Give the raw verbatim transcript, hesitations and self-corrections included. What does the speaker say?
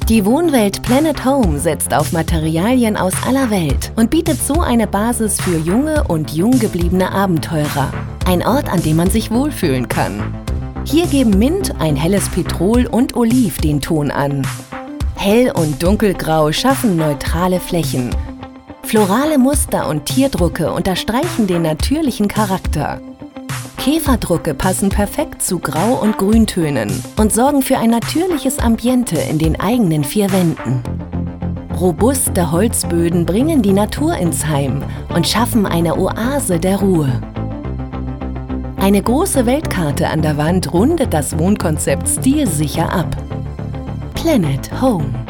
Die Wohnwelt Planet Home setzt auf Materialien aus aller Welt und bietet so eine Basis für junge und jung gebliebene Abenteurer. Ein Ort, an dem man sich wohlfühlen kann. Hier geben Mint, ein helles Petrol und Oliv den Ton an. Hell- und Dunkelgrau schaffen neutrale Flächen. Florale Muster und Tierdrucke unterstreichen den natürlichen Charakter. Käferdrucke passen perfekt zu Grau- und Grüntönen und sorgen für ein natürliches Ambiente in den eigenen vier Wänden. Robuste Holzböden bringen die Natur ins Heim und schaffen eine Oase der Ruhe. Eine große Weltkarte an der Wand rundet das Wohnkonzept stilsicher ab. Planet Home.